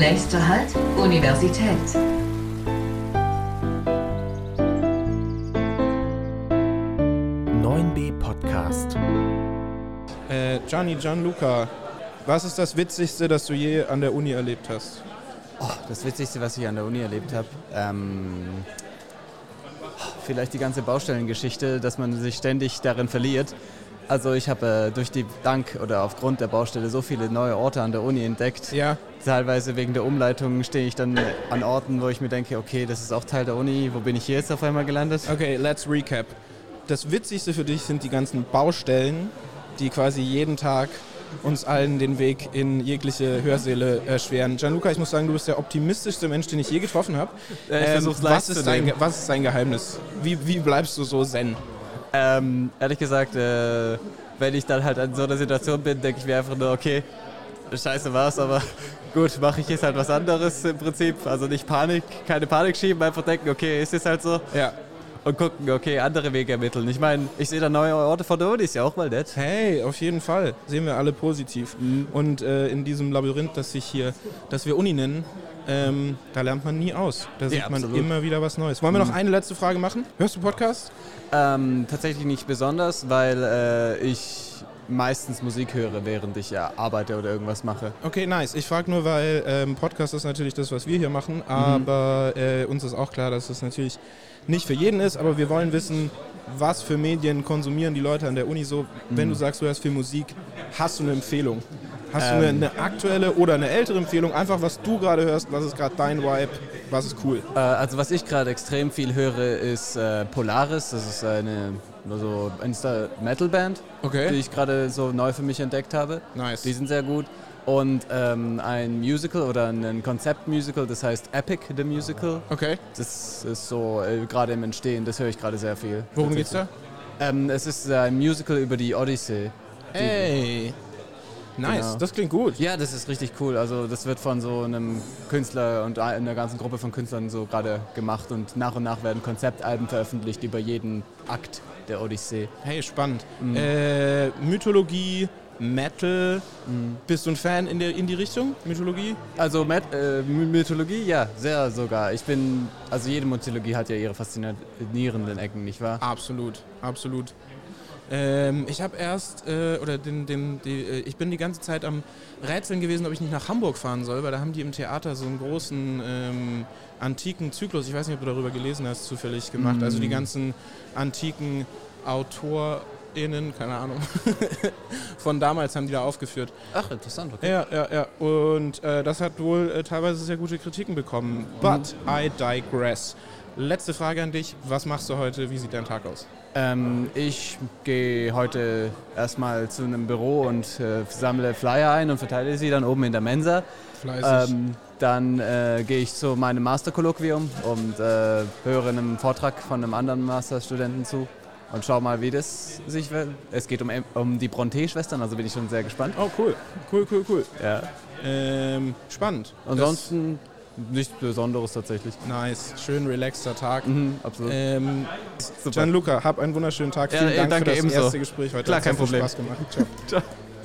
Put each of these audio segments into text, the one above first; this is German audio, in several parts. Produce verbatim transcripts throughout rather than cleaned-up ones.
Nächster Halt, Universität. neun B Podcast. Äh, Gianni, Gianluca, was ist das Witzigste, das du je an der Uni erlebt hast? Oh, das Witzigste, was ich an der Uni erlebt habe, ähm, vielleicht die ganze Baustellengeschichte, dass man sich ständig darin verliert. Also ich habe äh, durch die Dank oder aufgrund der Baustelle so viele neue Orte an der Uni entdeckt. Ja. Teilweise wegen der Umleitung stehe ich dann an Orten, wo ich mir denke, okay, das ist auch Teil der Uni, wo bin ich hier jetzt auf einmal gelandet? Okay, let's recap. Das Witzigste für dich sind die ganzen Baustellen, die quasi jeden Tag uns allen den Weg in jegliche Hörsäle erschweren. Gianluca, ich muss sagen, du bist der optimistischste Mensch, den ich je getroffen habe. Ja, ich ähm, versuch's leicht was, zu ist dein, nehmen. was ist dein Geheimnis? Wie, wie bleibst du so zen? Ähm, ehrlich gesagt, äh, wenn ich dann halt in so einer Situation bin, denke ich mir einfach nur, okay, scheiße war's, aber gut, mache ich jetzt halt was anderes im Prinzip. Also nicht Panik, keine Panik schieben, einfach denken, okay, ist es halt so. Ja. Und gucken, okay, andere Wege ermitteln. Ich meine, ich sehe da neue Orte von der Uni, ist ja auch mal nett. Hey, auf jeden Fall. Sehen wir alle positiv. Mhm. Und äh, in diesem Labyrinth, das sich hier, das wir Uni nennen, ähm, da lernt man nie aus. Da sieht Ja, man absolut. immer wieder was Neues. Wollen wir noch eine letzte Frage machen? Hörst du Podcast? Ähm, tatsächlich nicht besonders, weil äh, ich meistens Musik höre, während ich ja, arbeite oder irgendwas mache. Okay, nice. Ich frage nur, weil ähm, Podcast ist natürlich das, was wir hier machen, aber äh, uns ist auch klar, dass es natürlich nicht für jeden ist, aber wir wollen wissen, was für Medien konsumieren die Leute an der Uni so. Wenn du sagst, du hörst viel Musik, hast du eine Empfehlung? Hast du eine, Ähm. eine aktuelle oder eine ältere Empfehlung? Einfach, was du gerade hörst, was ist gerade dein Vibe, was ist cool? Äh, also was ich gerade extrem viel höre, ist äh, Polaris. Das ist eine so Insta-Metal-Band, Okay. die ich gerade so neu für mich entdeckt habe. Nice. Die sind sehr gut. Und ähm, ein Musical oder ein Konzeptmusical, das heißt Epic the Musical. Okay. Das ist so äh, gerade im Entstehen, das höre ich gerade sehr viel. Worum geht's da? Ähm, es ist äh, ein Musical über die Odyssee. Hey. Nice, Genau. das klingt gut. Ja, das ist richtig cool. Also das wird von so einem Künstler und einer ganzen Gruppe von Künstlern so gerade gemacht und nach und nach werden Konzeptalben veröffentlicht über jeden Akt der Odyssee. Hey, spannend. Äh, Mythologie, Metal. Bist du ein Fan in, der, in die Richtung? Mythologie? Also Met, äh, My- Mythologie, ja, sehr sogar. Ich bin, also jede Mythologie hat ja ihre faszinierenden Ecken, nicht wahr? Absolut, absolut. Ähm, ich habe erst, äh, oder den, den, die, äh, ich bin die ganze Zeit am Rätseln gewesen, ob ich nicht nach Hamburg fahren soll, weil da haben die im Theater so einen großen ähm, antiken Zyklus, ich weiß nicht, ob du darüber gelesen hast, zufällig gemacht. Also die ganzen antiken AutorInnen, keine Ahnung, von damals haben die da aufgeführt. Ach, interessant, okay. Ja, ja, ja. Und äh, das hat wohl äh, teilweise sehr gute Kritiken bekommen. But I digress. Letzte Frage an dich. Was machst du heute? Wie sieht dein Tag aus? Ähm, ich gehe heute erstmal zu einem Büro und äh, sammle Flyer ein und verteile sie dann oben in der Mensa. Fleißig. Ähm, dann äh, gehe ich zu meinem Masterkolloquium und äh, höre einem Vortrag von einem anderen Masterstudenten zu und schau mal, wie das sich wird. Es geht um, um die Brontë-Schwestern, also bin ich schon sehr gespannt. Oh, cool. Cool, cool, cool. Ja. Ähm, spannend. Ansonsten nichts Besonderes tatsächlich. Das, nice. Schön relaxter Tag. Mhm, absolut. Ähm, Super. Gianluca, hab einen wunderschönen Tag. Ja, Vielen äh, Dank danke, für das ebenso. erste Gespräch heute. Klar, Hat sehr kein viel Problem. Spaß gemacht. Ciao. Ciao.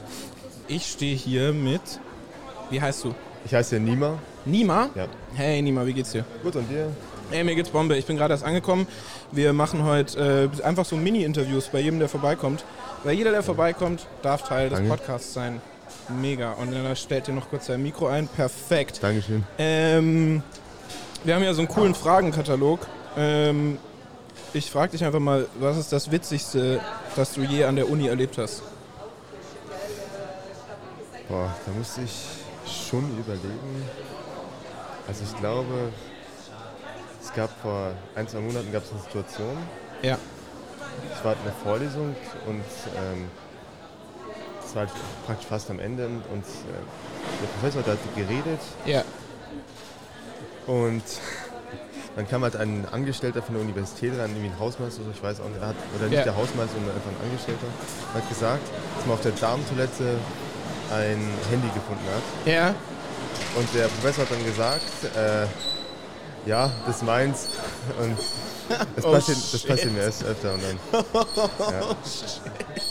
Ich stehe hier mit, wie heißt du? Ich heiße Nima. Nima? Ja. Hey Nima, wie geht's dir? Gut, und dir? Hey, mir geht's Bombe. Ich bin gerade erst angekommen. Wir machen heute äh, einfach so Mini-Interviews bei jedem, der vorbeikommt. Weil jeder, der vorbeikommt, darf Teil des Danke. Podcasts sein. Mega. Und dann stellt ihr noch kurz dein Mikro ein. Perfekt. Dankeschön. Ähm, wir haben ja so einen coolen Fragenkatalog. Ähm, ich frage dich einfach mal, was ist das Witzigste, das du je an der Uni erlebt hast? Boah, da musste ich schon überlegen. Also ich glaube, es gab vor ein, zwei Monaten gab es eine Situation. Ja. Ich war in der Vorlesung und ähm, es war halt praktisch fast am Ende und äh, der Professor hat halt geredet Ja. und dann kam halt ein Angestellter von der Universität ran, irgendwie ein Hausmeister, ich weiß auch nicht, er hat, oder nicht Ja. der Hausmeister, sondern einfach ein Angestellter, hat gesagt, dass man auf der Damentoilette ein Handy gefunden hat. Ja. Und der Professor hat dann gesagt, äh, ja, das ist meins. Und das, Oh, passiert, das shit. passiert mir erst öfter. Und dann, ja.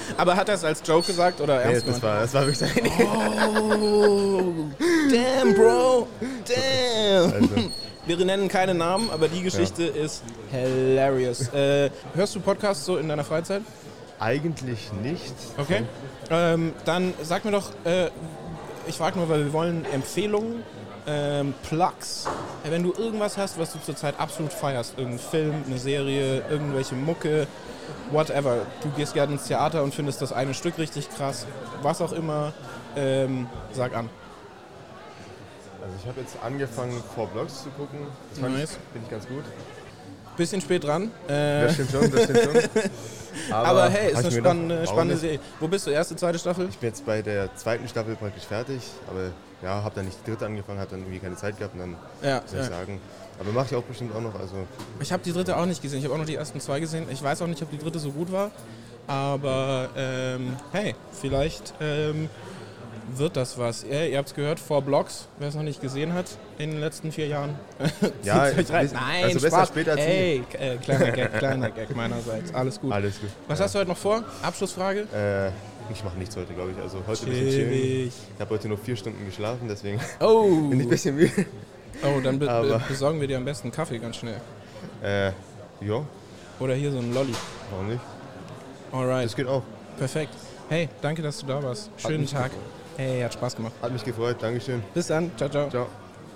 Aber hat er es als Joke gesagt oder Nee, ernst das gemeint? war, das war wirklich sein. Oh, damn, Bro, damn. Also, Wir nennen keine Namen, aber die Geschichte ja. ist hilarious. Äh, hörst du Podcasts so in deiner Freizeit? eigentlich nicht. Okay. Ähm, dann sag mir doch, äh, ich frage nur, weil wir wollen Empfehlungen, ähm, Plugs. Äh, wenn du irgendwas hast, was du zurzeit absolut feierst, irgendein Film, eine Serie, irgendwelche Mucke, whatever. Du gehst gerne ins Theater und findest das eine Stück richtig krass, was auch immer, ähm, sag an. Also ich habe jetzt angefangen, Four Blocks zu gucken. Das fand Nice. ich, finde ich ganz gut. Bisschen spät dran. Äh, Das stimmt schon, das stimmt schon. Aber, aber hey, ist hab eine ich mir spannende, gedacht, warum spannende nicht? Serie. Wo bist du? Erste, zweite Staffel? Ich bin jetzt bei der zweiten Staffel praktisch fertig, aber ja, habe dann nicht die dritte angefangen, habe dann irgendwie keine Zeit gehabt und dann Ja. soll ich ja. sagen. Aber mache ich auch bestimmt auch noch. Also Ich habe die dritte auch nicht gesehen. Ich habe auch noch die ersten zwei gesehen. Ich weiß auch nicht, ob die dritte so gut war. Aber ähm, hey, vielleicht ähm, wird das was. Ihr, ihr habt es gehört, Four Blocks, wer es noch nicht gesehen hat in den letzten vier Jahren. Ja, Zieht's euch rein. also Nein, besser Spaß. später als nie. Ey, äh, kleiner Gag, kleiner Gag meinerseits. Alles gut. alles gut. Was ja. hast du heute noch vor? Abschlussfrage? Äh, ich mache nichts heute, glaube ich. Also heute ein bisschen chillen. Chillig. Ich habe heute nur vier Stunden geschlafen, deswegen Oh, bin ich ein bisschen müde. oh dann be Aber- be besorgen wir dir am besten Kaffee ganz schnell. Äh, ja, Oder hier so ein Lolli. warum nicht? Alright, Das geht auch. perfekt. Hey, danke, dass du da warst. Schönen mich Tag. Hey, hat Spaß gemacht. Hat mich gefreut, Dankeschön. Bis dann. Ciao, ciao. Ciao.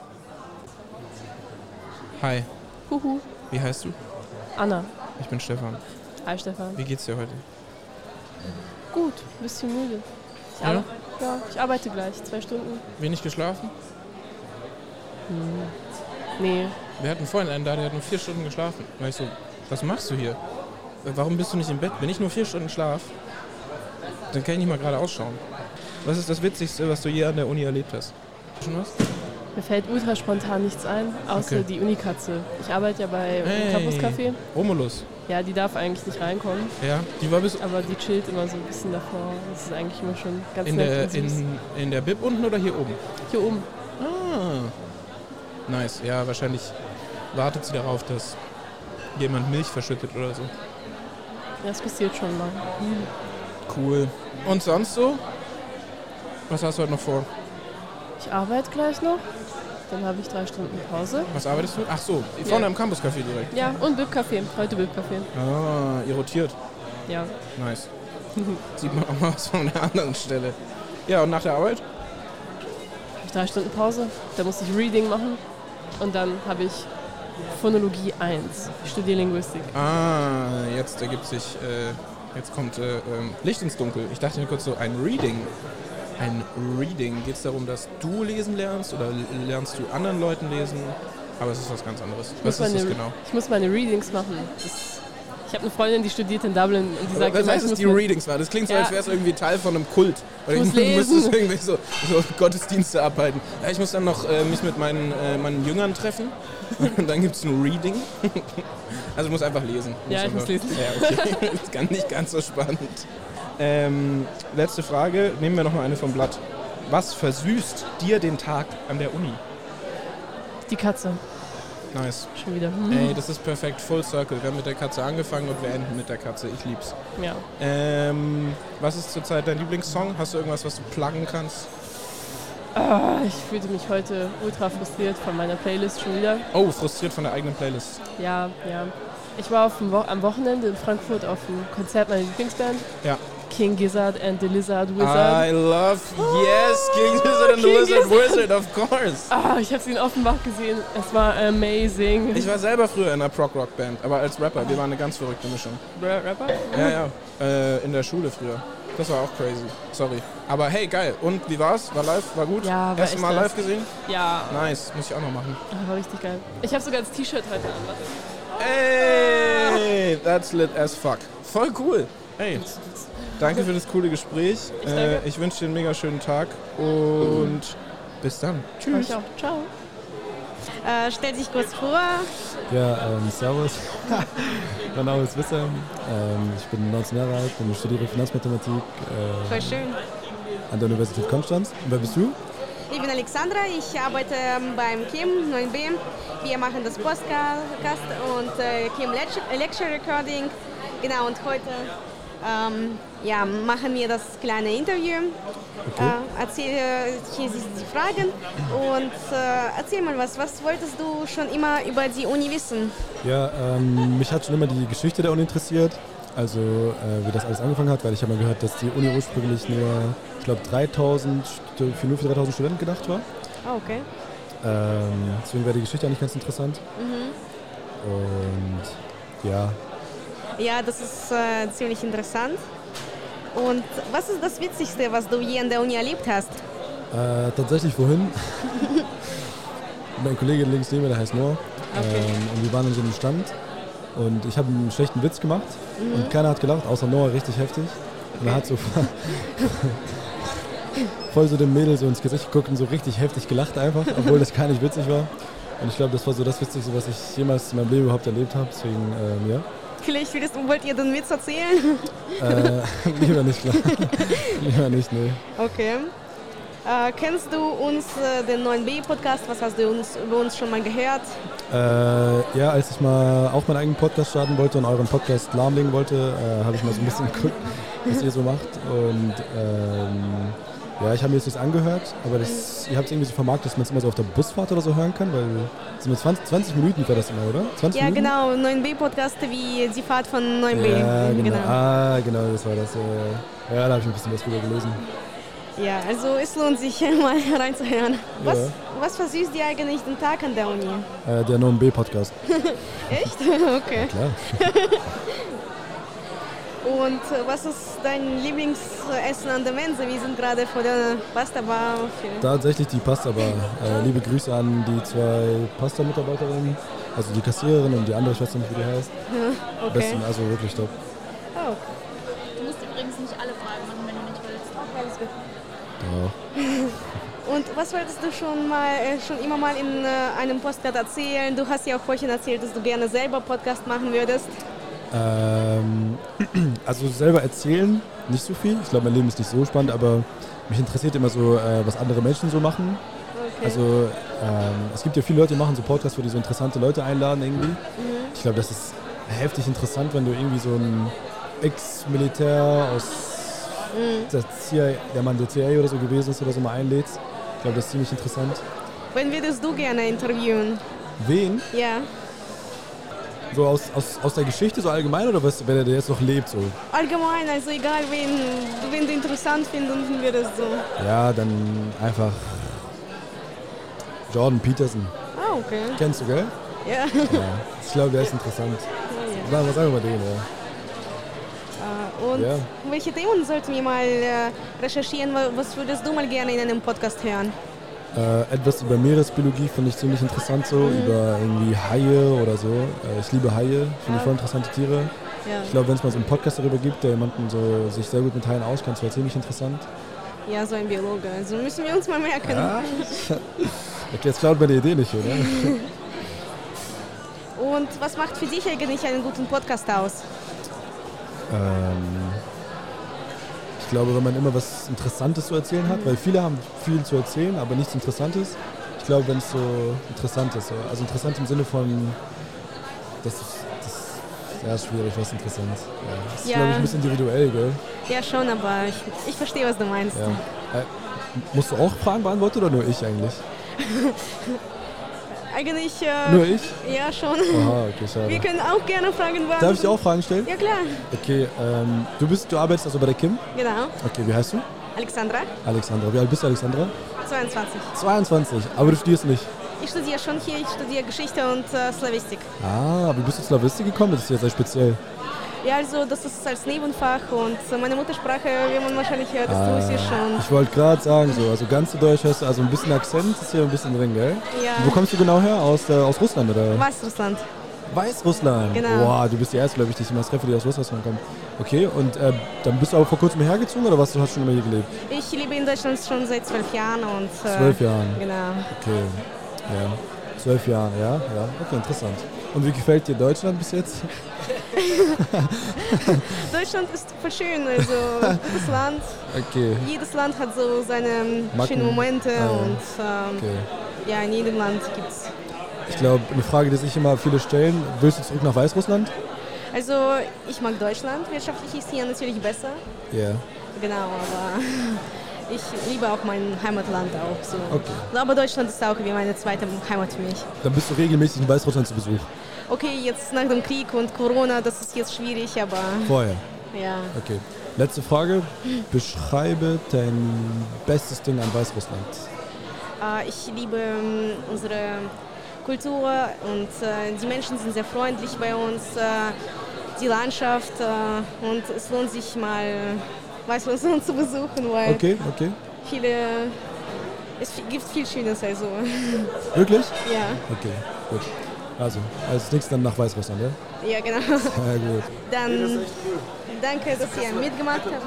Hi, Huhu. wie heißt du? Anna. Ich bin Stefan. Hi Stefan. Wie geht's dir heute? Gut, ein bisschen müde. Ich, Ja? arbe- ja, ich arbeite gleich, zwei Stunden. Wenig geschlafen? Nee, Wir hatten vorhin einen da, der hat nur vier Stunden geschlafen. Da ich so, was machst du hier? Warum bist du nicht im Bett? Wenn ich nur vier Stunden schlaf, dann kann ich nicht mal gerade ausschauen. Was ist das Witzigste, was du je an der Uni erlebt hast? Schon was? mir fällt ultra spontan nichts ein, außer Okay. die Unikatze. Ich arbeite ja bei Hey. Campus Café. Romulus. Ja, die darf eigentlich nicht reinkommen, Ja, die war bis aber die chillt immer so ein bisschen davor. Das ist eigentlich immer schon ganz in nett der, und süß. in, in der Bib unten oder hier oben? Hier oben. Ah. Nice. Ja, wahrscheinlich wartet sie darauf, dass jemand Milch verschüttet oder so. Ja, das passiert schon mal. Cool. Und sonst so? Was hast du heute noch vor? Ich arbeite gleich noch, dann habe ich drei Stunden Pause. Was arbeitest du? Ach so, vorne Ja. am Campus-Café direkt. Ja, und Bib-Café. Heute Bib-Café. Ah, ihr rotiert. Ja. Nice. Sieht man auch mal was von der anderen Stelle. Ja, und nach der Arbeit? Habe ich drei Stunden Pause, da muss ich Reading machen und dann habe ich Phonologie eins. Ich studiere Linguistik. Ah, jetzt ergibt sich, äh, jetzt kommt äh, ähm, Licht ins Dunkel. Ich dachte mir kurz so, ein Reading. Ein Reading. Geht es darum, dass du lesen lernst oder lernst du anderen Leuten lesen? Aber es ist was ganz anderes. Ich Was muss ist das meine- genau? Ich muss meine Readings machen. Das, ich habe eine Freundin, die studiert in Dublin und die sagt, Was immer, heißt ich es, muss die mit- Readings waren? Das klingt so, Ja. als wäre es irgendwie Teil von einem Kult. Oder muss du müsstest lesen. irgendwie so, so Gottesdienste abhalten. Ja, ich muss dann noch äh, mich mit meinen, äh, meinen Jüngern treffen. Und dann gibt es ein Reading. Also du musst einfach lesen. Du Ja, musst ich muss einfach- lesen. Ja, okay. Das ist gar nicht ganz so spannend. Ähm, letzte Frage. Nehmen wir noch mal eine vom Blatt. Was versüßt dir den Tag an der Uni? Die Katze. Nice. Schon wieder. Ey, das ist perfekt. Full Circle. Wir haben mit der Katze angefangen und wir enden mit der Katze. Ich lieb's. Ja. Ähm, was ist zurzeit dein Lieblingssong? Hast du irgendwas, was du pluggen kannst? Ah, ich fühlte mich heute ultra frustriert von meiner Playlist schon wieder. Oh, frustriert von der eigenen Playlist. Ja, ja. Ich war auf dem Wo- am Wochenende in Frankfurt auf einem Konzert meiner Lieblingsband. Ja. King Gizzard and the Lizard Wizard. I love, yes, King Gizzard and the King Lizard Gizzard. Wizard, of course. Ah, ich habe sie in Offenbach gesehen. Es war amazing. Ich war selber früher in einer Prog-Rock-Band, aber als Rapper. Wir waren eine ganz verrückte Mischung. Ra- Rapper? Ja, ja. Äh, in der Schule früher. Das war auch crazy. Sorry. Aber hey, geil. Und wie war's? War live? War gut? Ja, war Erstes echt Mal nice. live gesehen? Ja, Nice. Muss ich auch noch machen. ah, war richtig geil. Ich habe sogar das T-Shirt heute an. Warte. Hey, that's lit as fuck. Voll cool. Hey, danke für das coole Gespräch. Ich Äh, danke. ich wünsche dir einen mega schönen Tag und bis dann. Tschüss. Euch auch. Ciao. Äh, stell dich kurz vor. Ja, ähm, servus. Mein Name ist Wissam. Ähm, ich bin neunzehn Jahre alt und studiere Finanzmathematik äh, Voll schön. an der Universität Konstanz. Und wer bist du? Ich bin Alexandra, ich arbeite ähm, beim K I M neun B. Wir machen das Podcast und äh, K I M Lecture Lecture Recording. Genau, und heute ähm, ja, machen wir das kleine Interview. Okay. Äh, erzähl, hier sind die Fragen und äh, erzähl mal was. Was wolltest du schon immer über die Uni wissen? Ja, ähm, mich hat schon immer die Geschichte der Uni interessiert. Also äh, wie das alles angefangen hat, weil ich habe mal gehört, dass die Uni ursprünglich nur, ich glaube, dreitausend, für nur für dreitausend Studenten gedacht war. Ah, okay. Ähm, deswegen wäre die Geschichte eigentlich ganz interessant. Mhm. Und ja. Ja, das ist äh, ziemlich interessant. Und was ist das Witzigste, was du je an der Uni erlebt hast? Äh, tatsächlich vorhin. Mein Kollege links neben mir, der heißt Noah. Okay. Ähm, und wir waren in so einem Stand. Und ich habe einen schlechten Witz gemacht. Mhm. Und keiner hat gelacht, außer Noah richtig heftig. Und er hat so voll so dem Mädel so ins Gesicht geguckt und so richtig heftig gelacht einfach, obwohl das gar nicht witzig war. Und ich glaube, das war so das Witzigste, was ich jemals in meinem Leben überhaupt erlebt habe. Deswegen, ähm, ja. Vielleicht willst, wollt ihr den Witz erzählen? Äh, lieber nicht, klar. Lieber nicht, nee. Okay. Äh, kennst du uns, äh, den neun B Podcast? Was hast du uns, über uns schon mal gehört? Äh, ja, als ich mal auch meinen eigenen Podcast starten wollte und euren Podcast lahmlegen wollte, äh, habe ich mal so ein bisschen geguckt, was ihr so macht. Und ähm, ja, ich habe mir das jetzt angehört, aber das, ihr habt es irgendwie so vermarktet, dass man es immer so auf der Busfahrt oder so hören kann, weil es sind zwanzig, zwanzig Minuten war das immer, oder? zwanzig Ja, Minuten? genau, neun B Podcast wie die Fahrt von neun B. Ja, genau. genau. Ah, genau, das war das. Äh, ja, da habe ich ein bisschen was drüber gelesen. Ja, also es lohnt sich mal reinzuhören. Was, Ja. was versüßt dir eigentlich den Tag an der Uni? Äh, der neun B Podcast. Echt? Okay. Klar. Und äh, was ist dein Lieblingsessen an der Mensa? Wir sind gerade vor der Pasta-Bar. Tatsächlich die Pasta-Bar. Äh, liebe Grüße an die zwei Pasta-Mitarbeiterinnen, also die Kassiererin und die andere, ich weiß nicht, wie die heißt. Okay. Besten, also wirklich top. Oh. Du musst übrigens nicht alle Fragen machen, wenn du nicht willst. Alles gut. Ja. Und was wolltest du schon mal, äh, schon immer mal in äh, einem Podcast erzählen? Du hast ja auch vorhin erzählt, dass du gerne selber Podcast machen würdest. Ähm, also selber erzählen, nicht so viel. Ich glaube, mein Leben ist nicht so spannend, aber mich interessiert immer so, äh, was andere Menschen so machen. Okay. Also ähm, es gibt ja viele Leute, die machen so Podcasts, wo die so interessante Leute einladen irgendwie. Mhm. Ich glaube, das ist heftig interessant, wenn du irgendwie so ein Ex-Militär aus Mhm. der C I A, der Mann der C I A oder so gewesen ist oder so mal einlädst. Ich glaube, das ist ziemlich interessant. Wen würdest du gerne interviewen? Wen? Ja. So aus, aus, aus der Geschichte so allgemein oder was, wenn er jetzt noch lebt so? Allgemein, also egal, wen, wen du interessant finden würdest. So. Ja, dann einfach Jordan Peterson. Ah, okay. Kennst du, gell? Ja. Ja. Ich glaube, der ist interessant. Ja, Was sagen wir mal den, ja. ja. Und Ja. welche Themen sollten wir mal äh, recherchieren? Was würdest du mal gerne in einem Podcast hören? Äh, etwas über Meeresbiologie finde ich ziemlich interessant so, Mhm. über irgendwie Haie oder so. Äh, ich liebe Haie, finde ich voll interessante Tiere. Ja. Ich glaube, wenn es mal so einen Podcast darüber gibt, der jemanden so sich sehr gut mit Haien auskennt, wäre ziemlich interessant. Ja, so ein Biologe. Also müssen wir uns mal merken. Ja. Okay, jetzt klaut mir die Idee nicht, oder? Und was macht für dich eigentlich einen guten Podcast aus? Ähm, ich glaube, wenn man immer was Interessantes zu erzählen hat, weil viele haben viel zu erzählen, aber nichts Interessantes. Ich glaube, wenn es so interessant ist, so. Also interessant im Sinne von, das ist, das ist sehr schwierig, was interessant ist. Ja, das ist, Ja. glaube ich, ein bisschen individuell, gell? Ja, schon, aber ich, ich verstehe, was du meinst. Ja. Äh, musst du auch Fragen beantworten oder nur ich eigentlich? Eigentlich. Äh, Nur ich? Ja, schon. Aha, okay, schade. Wir können auch gerne Fragen beantworten. Darf ich dir auch Fragen stellen? Ja, klar. Okay, ähm, du bist, du arbeitest also bei der Kim? Genau. Okay, wie heißt du? Alexandra, Alexandra. Wie alt bist du, Alexandra? zweiundzwanzig. zweiundzwanzig. Aber du studierst nicht. Ich studiere schon hier, ich studiere Geschichte und äh, Slawistik. Ah, wie bist du zu Slawistik gekommen? Das ist ja sehr speziell. Ja, also das ist als Nebenfach und äh, meine Muttersprache, wie man wahrscheinlich hört, ist Ah, Russisch schon. ich wollte gerade sagen, so, also ganz zu Deutsch hast du, also ein bisschen Akzent ist hier ein bisschen drin, gell? Ja. Wo kommst du genau her? Aus, äh, aus Russland, oder? Weißrussland. Weißrussland? Genau. Boah, du bist die Erste, glaube ich, die ich immer treffe, die aus Weißrussland kommt. Okay, und äh, dann bist du aber vor kurzem hergezogen, oder was? Du hast schon immer hier gelebt? Ich lebe in Deutschland schon seit zwölf Jahren und... Äh, Zwölf Jahren? Genau. Okay, ja. Zwölf Jahre, ja, ja. Okay, interessant. Und wie gefällt dir Deutschland bis jetzt? Deutschland ist voll schön, also gutes Land. Okay. Jedes Land hat so seine Macken. schönen Momente Ah, ja. und ähm, Okay. ja, in jedem Land gibt es. Ich glaube, eine Frage, die sich immer viele stellen, willst du zurück nach Weißrussland? Also ich mag Deutschland, wirtschaftlich ist hier natürlich besser. Ja. Yeah. Genau, aber ich liebe auch mein Heimatland auch so. Okay. Aber Deutschland ist auch wie meine zweite Heimat für mich. Dann bist du regelmäßig in Weißrussland zu Besuch? Okay, jetzt nach dem Krieg und Corona, das ist jetzt schwierig, aber... Vorher? Ja. Okay. Letzte Frage. Beschreibe dein bestes Ding an Weißrussland. Äh, ich liebe ähm, unsere Kultur und äh, die Menschen sind sehr freundlich bei uns, äh, die Landschaft äh, und es lohnt sich mal Weißrussland zu besuchen, weil okay, okay. viele, es gibt viel Schönes. Also. Wirklich? Ja. Okay, gut. Also, als nächstes dann nach Weißrussland, ja? Ja, genau. Sehr gut. Dann danke, dass ihr mitgemacht habt.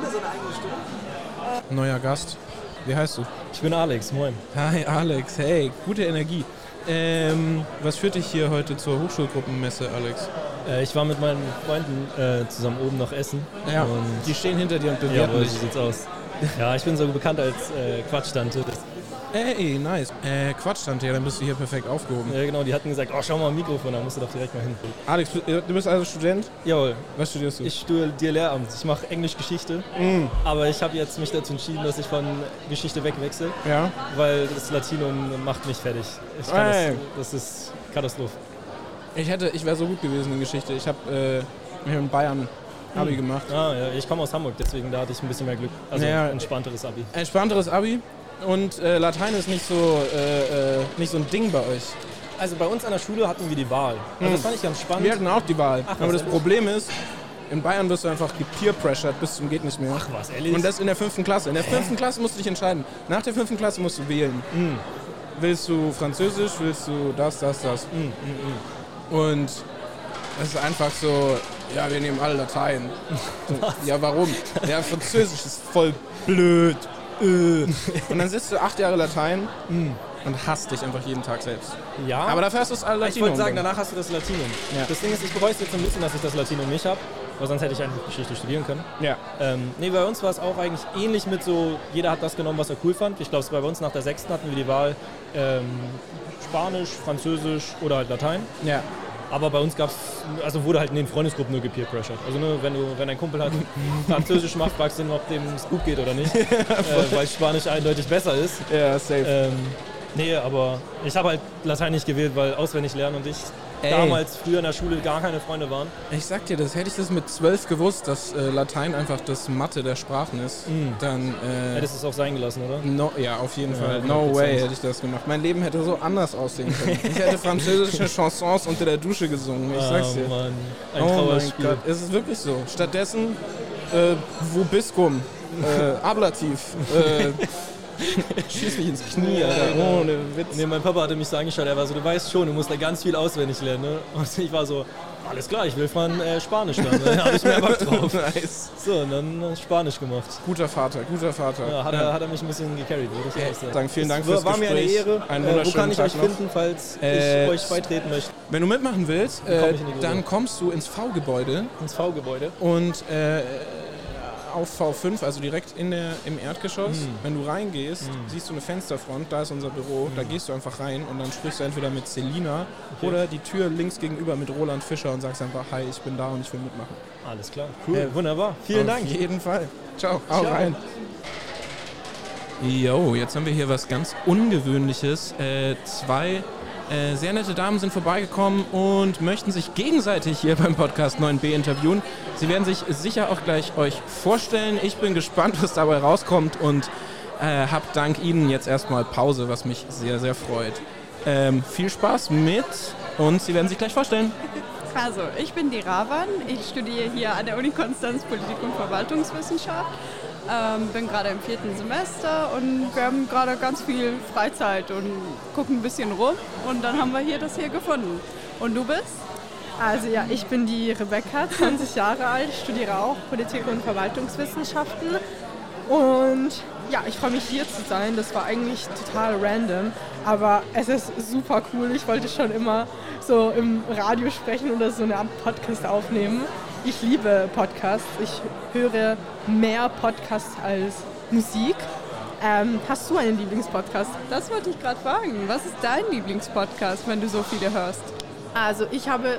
Neuer Gast. Wie heißt du? Ich bin Alex, moin. Hi Alex, hey, gute Energie. Ähm, was führt dich hier heute zur Hochschulgruppenmesse, Alex? Äh, ich war mit meinen Freunden äh, zusammen oben noch essen. Ja, und die stehen hinter dir und bewerten ja, dich. so sieht's aus. Ja, ich bin so bekannt als äh, Quatsch-Tante. Ey, nice. Äh, Quatsch-Tante, ja, dann bist du hier perfekt aufgehoben. Ja, genau, die hatten gesagt, oh, schau mal am Mikrofon, da musst du doch direkt mal hin. Alex, du bist also Student? Jawohl. Was studierst du? Ich studiere Lehramt. Ich mache Englisch-Geschichte, mm. aber ich habe jetzt mich dazu entschieden, dass ich von Geschichte wegwechsle, ja. weil das Latinum macht mich fertig. Ich kann das, das ist Katastrophe. Ich hätte, ich wäre so gut gewesen in Geschichte. Ich habe äh, in Bayern Abi hm. gemacht. Ah, ja, ich komme aus Hamburg, deswegen da hatte ich ein bisschen mehr Glück. Also ja, ein entspannteres Abi. Entspannteres Abi und äh, Latein ist nicht so, äh, äh, nicht so ein Ding bei euch. Also bei uns an der Schule hatten wir die Wahl. Also hm. das fand ich ganz spannend. Wir hatten auch die Wahl. Ach, aber das Problem ist, in Bayern wirst du einfach gepeer-pressured bis zum geht nicht mehr. Ach was, ehrlich? Und das in der fünften Klasse. In der fünften Klasse musst du dich entscheiden. Nach der fünften Klasse musst du wählen. Hm. Willst du Französisch, willst du das, das, das. Hm, hm, hm. Und es ist einfach so, ja, wir nehmen alle Latein. Ja, warum? Ja, Französisch ist voll blöd. Und dann sitzt du acht Jahre Latein und hasst dich einfach jeden Tag selbst. Ja. Aber dafür hast du es alle Latinum. Ich wollte sagen, danach hast du das Latinum. Ja. Das Ding ist, ich bereue es jetzt ein bisschen, dass ich das Latinum nicht habe, weil sonst hätte ich einfach Geschichte studieren können. Ja. Ähm, nee, bei uns war es auch eigentlich ähnlich mit so, jeder hat das genommen, was er cool fand. Ich glaube, bei uns nach der sechsten hatten wir die Wahl ähm, Spanisch, Französisch oder halt Latein. Ja. Aber bei uns gab's, also wurde halt in den Freundesgruppen nur gepeer-pressured. Also ne, wenn du, wenn ein Kumpel halt Französisch macht, fragst du ihn, ob dem es gut geht oder nicht. äh, weil Spanisch eindeutig besser ist. Ja, safe. Ähm, nee, aber ich habe halt Latein nicht gewählt, weil auswendig lernen und ich Ey. damals früher in der Schule gar keine Freunde waren. Ich sag dir, das hätte ich das mit zwölf gewusst, dass äh, Latein einfach das Mathe der Sprachen ist, mm. dann äh, hättest du es auch sein gelassen, oder? No, ja, auf jeden ja, Fall. No way hätte ich das gemacht. Mein Leben hätte so anders aussehen können. Ich hätte französische Chansons unter der Dusche gesungen. Ich sag's dir. Oh Mann, ein oh Trauerspiel. Mein Gott, es ist wirklich so. Stattdessen äh, Vobiscum, äh, Ablativ, äh, schieß mich ins Knie, Alter. Ohne Witz. Nee, mein Papa hatte mich so angeschaut, er war so, du weißt schon, du musst da ganz viel auswendig lernen. Ne? Und ich war so, alles klar, ich will von äh, Spanisch lernen. Da habe ich mehr Bock drauf. Nice. So, und dann äh, Spanisch gemacht. Guter Vater, guter Vater. Ja, hat, ja. Er, hat er mich ein bisschen gecarried, würde ich okay. sagen. Danke, vielen Dank es fürs war Gespräch. War mir eine Ehre. Einen äh, wo kann ich Tag euch noch. finden, falls äh, ich euch beitreten möchte? Wenn du mitmachen willst, dann, äh, komm dann kommst du ins V-Gebäude. Ins V-Gebäude? Und äh, auf V fünf, also direkt in der, im Erdgeschoss. Mm. Wenn du reingehst, mm. siehst du eine Fensterfront, da ist unser Büro, mm. da gehst du einfach rein und dann sprichst du entweder mit Selina okay. oder die Tür links gegenüber mit Roland Fischer und sagst einfach, hi, ich bin da und ich will mitmachen. Alles klar, cool, äh, wunderbar, vielen auf Dank. Auf jeden Fall. Ciao, hau rein. Jo, jetzt haben wir hier was ganz Ungewöhnliches. Äh, zwei Äh, sehr nette Damen sind vorbeigekommen und möchten sich gegenseitig hier beim Podcast neun b interviewen. Sie werden sich sicher auch gleich euch vorstellen. Ich bin gespannt, was dabei rauskommt und äh, habe dank Ihnen jetzt erstmal Pause, was mich sehr, sehr freut. Ähm, viel Spaß mit und Sie werden sich gleich vorstellen. Also, ich bin die Ravan. Ich studiere hier an der Uni Konstanz Politik und Verwaltungswissenschaft. Ähm, bin gerade im vierten Semester und wir haben gerade ganz viel Freizeit und gucken ein bisschen rum und dann haben wir hier das hier gefunden. Und du bist? Also ja, ich bin die Rebecca, zwanzig Jahre alt, studiere auch Politik und Verwaltungswissenschaften und ja, ich freue mich hier zu sein. Das war eigentlich total random, aber es ist super cool. Ich wollte schon immer so im Radio sprechen oder so eine Art Podcast aufnehmen. Ich liebe Podcasts. Ich höre mehr Podcasts als Musik. Ähm, hast du einen Lieblingspodcast? Das wollte ich gerade fragen. Was ist dein Lieblingspodcast, wenn du so viele hörst? Also ich habe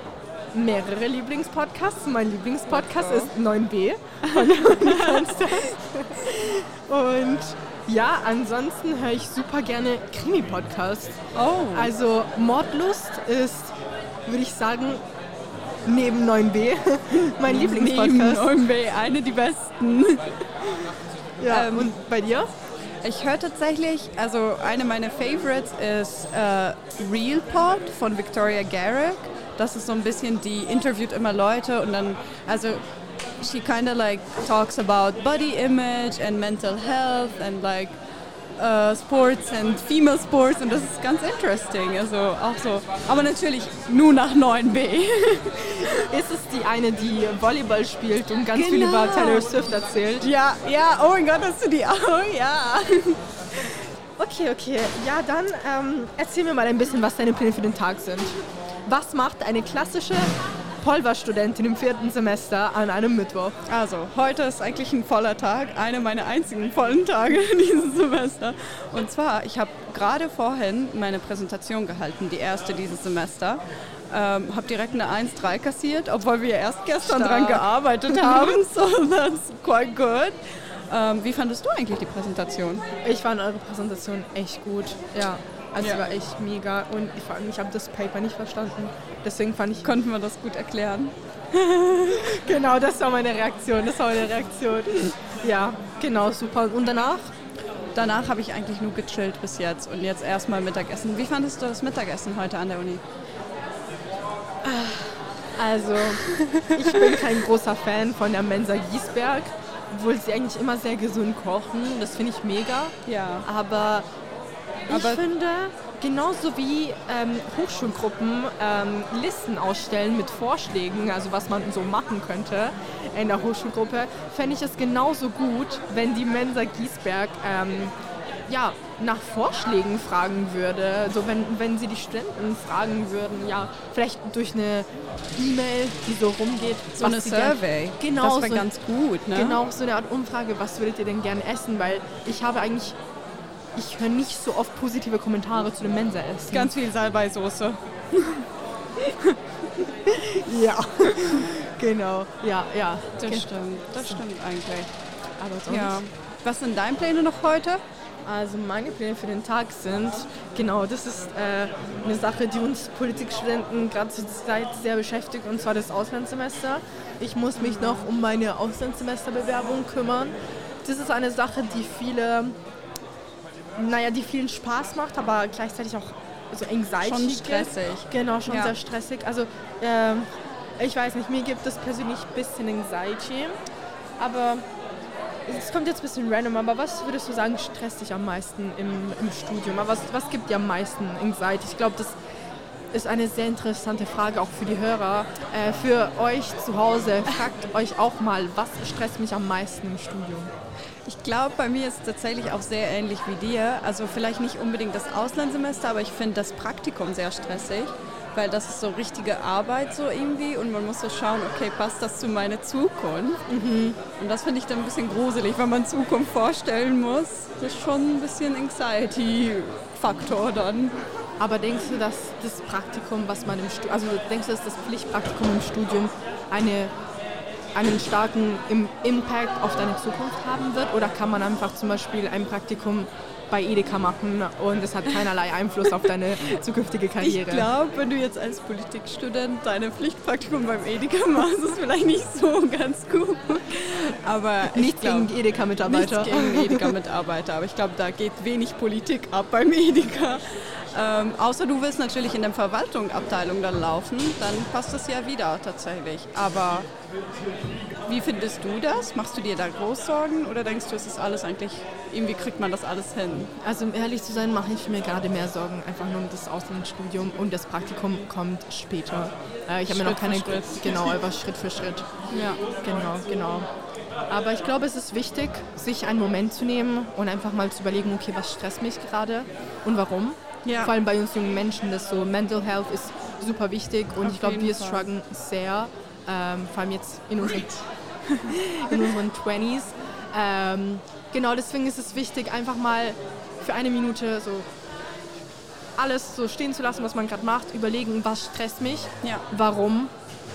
mehrere Lieblingspodcasts. Mein Lieblingspodcast ist neun b von der Uni Konstanz. Und ja, ansonsten höre ich super gerne Krimi-Podcasts. Oh. Also Mordlust ist, würde ich sagen, neben neun b mein Lieblingspodcast. Neben neun b, eine der besten. Ja, ähm, und bei dir? Ich höre tatsächlich, also eine meiner Favorites ist äh, Real Pod von Victoria Garrick. Das ist so ein bisschen, die interviewt immer Leute und dann, also she kind of like talks about body image and mental health and like uh, sports and female sports und das ist ganz interesting, also auch so, aber natürlich nur nach neun b. Ist es die eine, die Volleyball spielt und ganz Genau. viel über Taylor Swift erzählt? Ja, ja, oh mein Gott, hast du die auch, ja. Okay, okay. Ja, dann ähm, erzähl mir mal ein bisschen, was deine Pläne für den Tag sind. Was macht eine klassische Polverstudentin im vierten Semester an einem Mittwoch? Also, heute ist eigentlich ein voller Tag, einer meiner einzigen vollen Tage dieses Semester. Und zwar, ich habe gerade vorhin meine Präsentation gehalten, die erste dieses Semester. Ähm, habe direkt eine eins Komma drei kassiert, obwohl wir erst gestern Stark. dran gearbeitet haben. So, that's quite good. Ähm, wie fandest du eigentlich die Präsentation? Ich fand eure Präsentation echt gut. Ja, also Ja. sie war echt mega und ich, vor allem, ich habe das Paper nicht verstanden. Deswegen fand ich... Konnten wir das gut erklären? Genau, das war meine Reaktion. Das war meine Reaktion. Ja, genau, super. Und danach? Danach habe ich eigentlich nur gechillt bis jetzt und jetzt erstmal Mittagessen. Wie fandest du das Mittagessen heute an der Uni? Also, ich bin kein großer Fan von der Mensa Giesberg, obwohl sie eigentlich immer sehr gesund kochen. Das finde ich mega. Ja. Aber ich Aber- finde, genauso wie ähm, Hochschulgruppen ähm, Listen ausstellen mit Vorschlägen, also was man so machen könnte in der Hochschulgruppe, fände ich es genauso gut, wenn die Mensa Giesberg ähm, ja, nach Vorschlägen fragen würde. So wenn, wenn sie die Studenten fragen würden, ja, vielleicht durch eine E-Mail, die so rumgeht. So was eine sie gern- Survey. Genau, Das wäre so, ganz gut, ne? Genau, so eine Art Umfrage, was würdet ihr denn gerne essen? Weil ich habe eigentlich, ich höre nicht so oft positive Kommentare zu dem Mensa-Essen. Ganz viel Salbeisoße. Ja, genau. Ja, ja. Das stimmt, das stimmt eigentlich. Aber sonst? Ja. Was sind deine Pläne noch heute? Also meine Pläne für den Tag sind, genau, das ist äh, eine Sache, die uns Politikstudenten gerade zur Zeit sehr beschäftigt, und zwar das Auslandssemester. Ich muss mich noch um meine Auslandssemesterbewerbung kümmern. Das ist eine Sache, die viele, naja, die vielen Spaß macht, aber gleichzeitig auch so Anxiety Schon gibt. stressig. Genau, schon Ja. sehr stressig. Also ähm, ich weiß nicht, mir gibt es persönlich ein bisschen Anxiety, aber es kommt jetzt ein bisschen random, aber was würdest du sagen, stresst dich am meisten im, im Studium? Aber was, was gibt dir am meisten Anxiety? Ich glaube, das ist eine sehr interessante Frage, auch für die Hörer. Äh, für euch zu Hause, fragt euch auch mal, was stresst mich am meisten im Studium? Ich glaube, bei mir ist es tatsächlich auch sehr ähnlich wie dir. Also vielleicht nicht unbedingt das Auslandssemester, aber ich finde das Praktikum sehr stressig, weil das ist so richtige Arbeit so irgendwie und man muss so schauen, okay, passt das zu meiner Zukunft? Mhm. Und das finde ich dann ein bisschen gruselig, wenn man Zukunft vorstellen muss. Das ist schon ein bisschen Anxiety-Faktor dann. Aber denkst du, dass das Praktikum, was man im Studium, also denkst du, dass das Pflichtpraktikum im Studium eine, einen starken Im- Impact auf deine Zukunft haben wird? Oder kann man einfach zum Beispiel ein Praktikum bei Edeka machen und es hat keinerlei Einfluss auf deine zukünftige Karriere? Ich glaube, wenn du jetzt als Politikstudent deine Pflichtpraktikum beim Edeka machst, ist es vielleicht nicht so ganz gut. Aber Nichts gegen Edeka-Mitarbeiter. Nichts gegen Edeka-Mitarbeiter, aber ich glaube, da geht wenig Politik ab beim Edeka. Ähm, außer du willst natürlich in der Verwaltungsabteilung dann laufen, dann passt es ja wieder tatsächlich. Aber wie findest du das? Machst du dir da groß Sorgen oder denkst du, es ist alles eigentlich, irgendwie kriegt man das alles hin? Also um ehrlich zu sein, mache ich mir gerade mehr Sorgen, einfach nur um das Auslandsstudium, und das Praktikum kommt später. Äh, ich habe mir noch Schritt keine... für Schritt. Genau, einfach Schritt für Schritt. Ja. Genau, genau. Aber ich glaube, es ist wichtig, sich einen Moment zu nehmen und einfach mal zu überlegen, okay, was stresst mich gerade und warum? Ja. Vor allem bei uns jungen Menschen, das so Mental Health ist super wichtig, und Auf ich glaube, jeden wir Fall. strugglen sehr, ähm, vor allem jetzt in unseren, in unseren zwanziger. Ähm, genau, deswegen ist es wichtig, einfach mal für eine Minute so alles so stehen zu lassen, was man gerade macht, überlegen, was stresst mich, Ja. warum,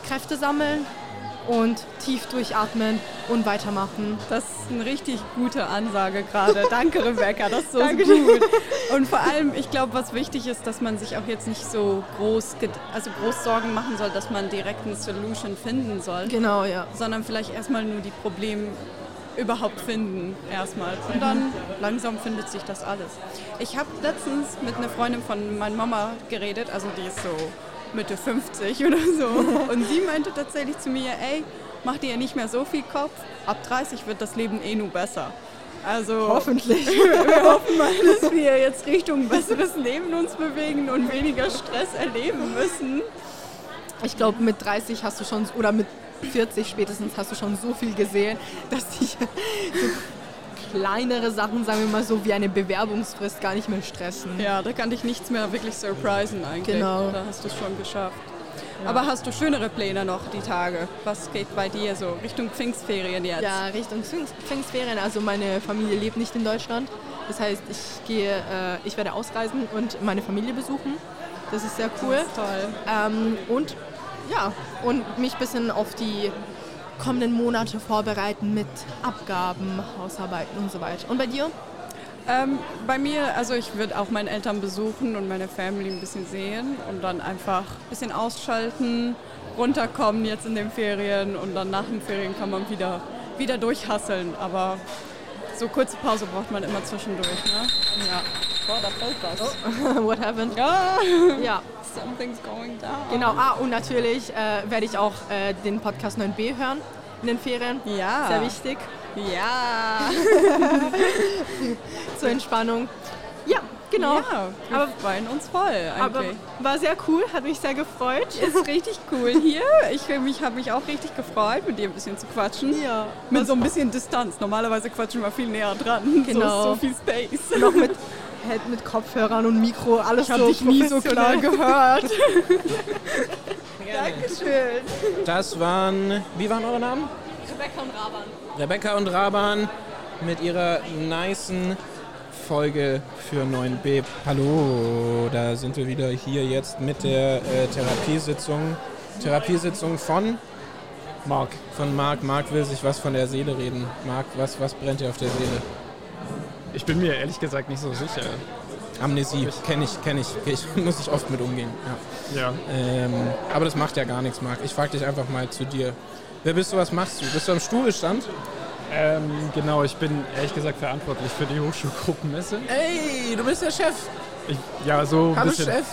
Kräfte sammeln und tief durchatmen und weitermachen. Das ist eine richtig gute Ansage gerade. Danke, Rebecca, das ist so Dankeschön. gut. Und vor allem, ich glaube, was wichtig ist, dass man sich auch jetzt nicht so groß, also groß Sorgen machen soll, dass man direkt eine Solution finden soll. Genau, ja. Sondern vielleicht erstmal nur die Probleme überhaupt finden erstmal. Und dann langsam findet sich das alles. Ich habe letztens mit einer Freundin von meiner Mama geredet, also die ist so Mitte fünfzig oder so. Und sie meinte tatsächlich zu mir, ey, mach dir ja nicht mehr so viel Kopf, ab dreißig wird das Leben eh nur besser. Also hoffentlich. Wir hoffen mal, dass wir jetzt Richtung besseres Leben uns bewegen und weniger Stress erleben müssen. Ich glaube, mit dreißig hast du schon, oder mit vierzig spätestens hast du schon so viel gesehen, dass dich so kleinere Sachen, sagen wir mal so, wie eine Bewerbungsfrist gar nicht mehr stressen. Ja, da kann dich nichts mehr wirklich surprisen eigentlich. Genau. Da hast du es schon geschafft. Ja. Aber hast du schönere Pläne noch die Tage? Was geht bei dir so? Richtung Pfingstferien jetzt? Ja, Richtung Pfingstferien. Also meine Familie lebt nicht in Deutschland. Das heißt, ich gehe, äh, ich werde ausreisen und meine Familie besuchen. Das ist sehr cool. Das ist toll. Ähm, und ja, und mich ein bisschen auf die kommenden Monate vorbereiten mit Abgaben, Hausarbeiten und so weiter. Und bei dir? Ähm, bei mir, also ich würde auch meine Eltern besuchen und meine Family ein bisschen sehen und dann einfach ein bisschen ausschalten, runterkommen jetzt in den Ferien und dann nach den Ferien kann man wieder, wieder durchhasseln. Aber so kurze Pause braucht man immer zwischendurch, ne? Ja. Boah, da fällt was. Oh. What happened? Ja. Ja. Something's going down. Genau, ah, und natürlich äh, werde ich auch äh, den Podcast neun b hören in den Ferien. Ja. Sehr wichtig. Ja. Zur Entspannung. Ja, genau. Ja, wir aber freuen uns voll eigentlich. Aber war sehr cool, hat mich sehr gefreut. Ist richtig cool hier. Ich mich, habe mich auch richtig gefreut, mit dir ein bisschen zu quatschen. Ja. Mit so ein bisschen Distanz. Normalerweise quatschen wir viel näher dran. Genau. So, so viel Space. Noch mit, halt mit Kopfhörern und Mikro, alles ich so dich nie so klar gehört. Dankeschön. Das waren, wie waren eure Namen? Rebecca und Raban. Rebecca und Raban mit ihrer nicen Folge für neun b. Hallo, da sind wir wieder hier jetzt mit der äh, Therapiesitzung. Therapiesitzung von Marc. Von Marc. Marc will sich was von der Seele reden. Marc, was, was brennt dir auf der Seele? Ich bin mir ehrlich gesagt nicht so sicher. Amnesie, kenne ich, kenne ich. ich. Muss ich oft mit umgehen. Ja. Ja. Ähm, aber das macht ja gar nichts, Marc. Ich frage dich einfach mal zu dir. Wer bist du, was machst du? Bist du am Stuhlbestand? Ähm, genau, ich bin ehrlich gesagt verantwortlich für die Hochschulgruppenmesse. Ey, du bist der Chef. Ich, ja, so ein Hallo bisschen. Chef.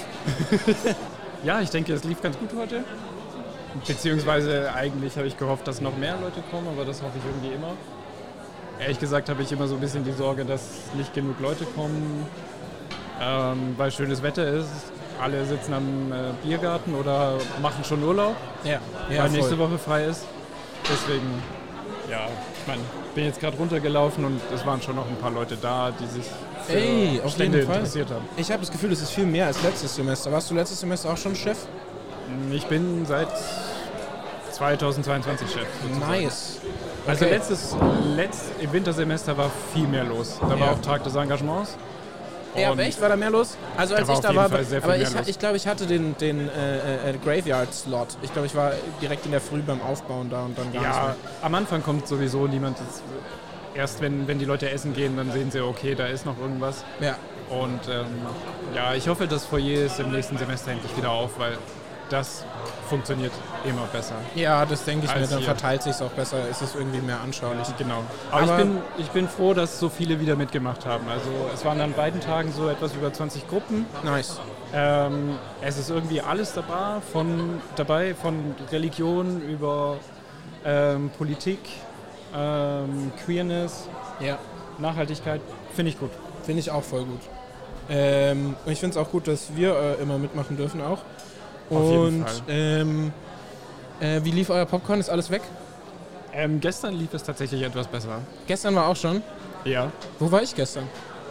Ja, ich denke, es lief ganz gut heute. Beziehungsweise eigentlich habe ich gehofft, dass noch mehr Leute kommen, aber das hoffe ich irgendwie immer. Ehrlich gesagt habe ich immer so ein bisschen die Sorge, dass nicht genug Leute kommen, ähm, weil schönes Wetter ist. Alle sitzen am äh, Biergarten oder machen schon Urlaub, ja, ja, weil voll. nächste Woche frei ist. Deswegen, ja, ich meine, bin jetzt gerade runtergelaufen und es waren schon noch ein paar Leute da, die sich für Ey, auf Stände jeden Fall. interessiert haben. Ich habe das Gefühl, es ist viel mehr als letztes Semester. Warst du letztes Semester auch schon Chef? Ich bin seit zweitausendzweiundzwanzig Chef. Sozusagen. Nice. Also Okay. letztes, letzt, im Wintersemester war viel mehr los. Da Ja. war auch Tag des Engagements. Ja, Und echt? War da mehr los? Also da als war ich auf da jeden war, Fall sehr viel aber mehr ich, los. ich glaube, ich hatte den, den äh, äh, Graveyard-Slot. Ich glaube, ich war direkt in der Früh beim Aufbauen da und dann gar nicht Ja, mehr. am Anfang kommt sowieso niemand. Jetzt, erst wenn, wenn die Leute essen gehen, dann sehen sie, okay, da ist noch irgendwas. Ja. Und ähm, ja, ich hoffe, das Foyer ist im nächsten Semester endlich wieder auf, weil das funktioniert immer besser. Ja, das denke ich mir. Als Dann hier. verteilt sich auch besser. Ist es irgendwie mehr anschaulich. Genau. Aber, Aber- ich, bin, ich bin froh, dass so viele wieder mitgemacht haben. Also es waren an beiden Tagen so etwas über zwanzig Gruppen. Nice. Ähm, es ist irgendwie alles dabei, von, dabei, von Religion über ähm, Politik, ähm, Queerness, Ja. Nachhaltigkeit. Finde ich gut. Finde ich auch voll gut. Ähm, und ich finde es auch gut, dass wir äh, immer mitmachen dürfen auch. Auf jeden Und Fall. Ähm, äh, wie lief euer Popcorn? Ist alles weg? Ähm, gestern lief es tatsächlich etwas besser. Gestern war auch schon? Ja. Wo war ich gestern?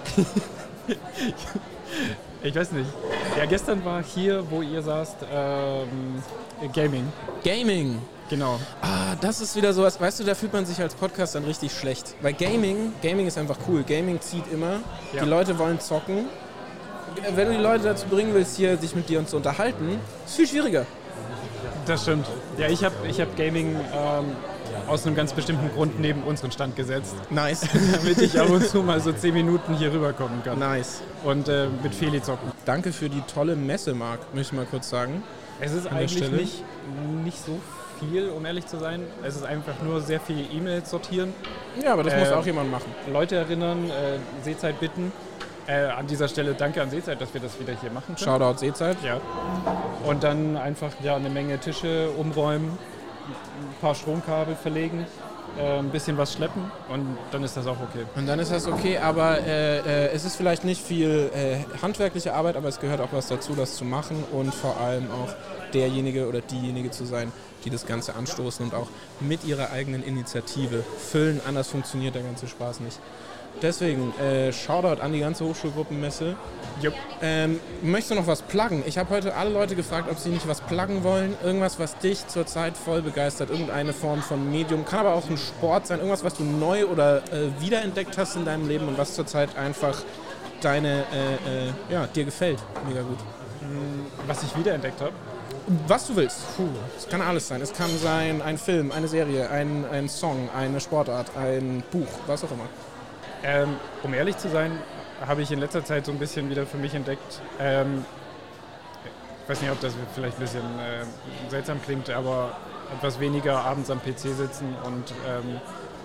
Ich weiß nicht. Ja, gestern war hier, wo ihr saßt, ähm, Gaming. Gaming. Genau. Ah, das ist wieder sowas, weißt du, da fühlt man sich als Podcast dann richtig schlecht. Weil Gaming, Gaming ist einfach cool. Gaming zieht immer. Ja. Die Leute wollen zocken. Wenn du die Leute dazu bringen willst, hier sich mit dir zu unterhalten, ist viel schwieriger. Das stimmt. Ja, ich habe ich hab Gaming ähm, aus einem ganz bestimmten Grund neben unseren Stand gesetzt. Nice. Damit ich ab und zu mal so zehn Minuten hier rüberkommen kann. Nice. Und äh, mit Feli zocken. Danke für die tolle Messe, Marc, möchte ich mal kurz sagen. Es ist eigentlich nicht, nicht so viel, um ehrlich zu sein. Es ist einfach nur sehr viel E-Mails sortieren. Ja, aber das äh, muss auch jemand machen. Leute erinnern, äh, Seezeit bitten. Äh, an dieser Stelle danke an Seezeit, dass wir das wieder hier machen können. Shoutout Seezeit. Ja. Und dann einfach ja, eine Menge Tische umräumen, ein paar Stromkabel verlegen, äh, ein bisschen was schleppen und dann ist das auch okay. Und dann ist das okay, aber äh, äh, es ist vielleicht nicht viel äh, handwerkliche Arbeit, aber es gehört auch was dazu, das zu machen und vor allem auch derjenige oder diejenige zu sein, die das Ganze anstoßen und auch mit ihrer eigenen Initiative füllen. Anders funktioniert der ganze Spaß nicht. Deswegen, äh, Shoutout an die ganze Hochschulgruppenmesse. Yep. Ähm, möchtest du noch was pluggen? Ich habe heute alle Leute gefragt, ob sie nicht was pluggen wollen. Irgendwas, was dich zurzeit voll begeistert. Irgendeine Form von Medium. Kann aber auch ein Sport sein. Irgendwas, was du neu oder äh, wiederentdeckt hast in deinem Leben und was zurzeit einfach deine, äh, äh, ja, dir gefällt. Mega gut. Was ich wiederentdeckt habe? Was du willst. Puh, es kann alles sein. Es kann sein ein Film, eine Serie, ein, ein Song, eine Sportart, ein Buch, was auch immer. Ähm, um ehrlich zu sein, habe ich in letzter Zeit so ein bisschen wieder für mich entdeckt. Ähm, ich weiß nicht, ob das vielleicht ein bisschen äh, seltsam klingt, aber etwas weniger abends am P C sitzen und ähm,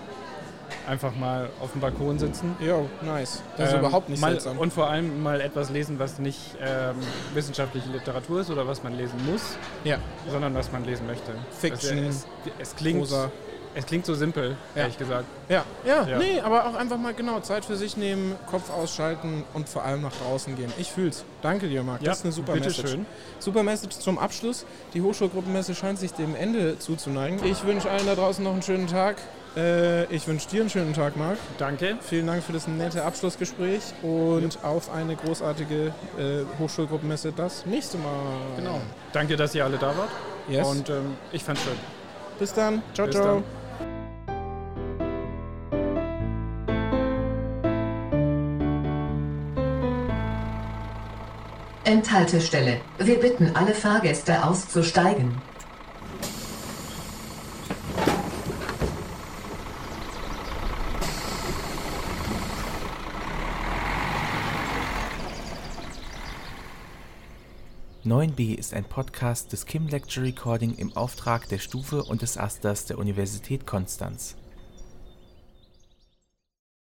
einfach mal auf dem Balkon sitzen. Jo, nice. Das ist ähm, überhaupt nicht mal, seltsam. Und vor allem mal etwas lesen, was nicht ähm, wissenschaftliche Literatur ist oder was man lesen muss, ja. sondern was man lesen möchte. Fiction, es, es, klingt, Prosa. Es klingt so simpel, ja. ehrlich gesagt. Ja. Ja, ja, nee, aber auch einfach mal genau Zeit für sich nehmen, Kopf ausschalten und vor allem nach draußen gehen. Ich fühl's. Danke dir, Marc. Ja, das ist eine super Message. Schön. Super Message zum Abschluss. Die Hochschulgruppenmesse scheint sich dem Ende zuzuneigen. Ich wünsche allen da draußen noch einen schönen Tag. Äh, ich wünsche dir einen schönen Tag, Marc. Danke. Vielen Dank für das nette Abschlussgespräch und ja. auf eine großartige äh, Hochschulgruppenmesse das nächste Mal. Genau. Danke, dass ihr alle da wart. Yes. Und ähm, ich fand's schön. Bis dann. Ciao, Bis ciao. Dann. Endhaltestelle. Wir bitten alle Fahrgäste auszusteigen. neun b ist ein Podcast des Kim Lecture Recording im Auftrag der Stufe und des Asters der Universität Konstanz.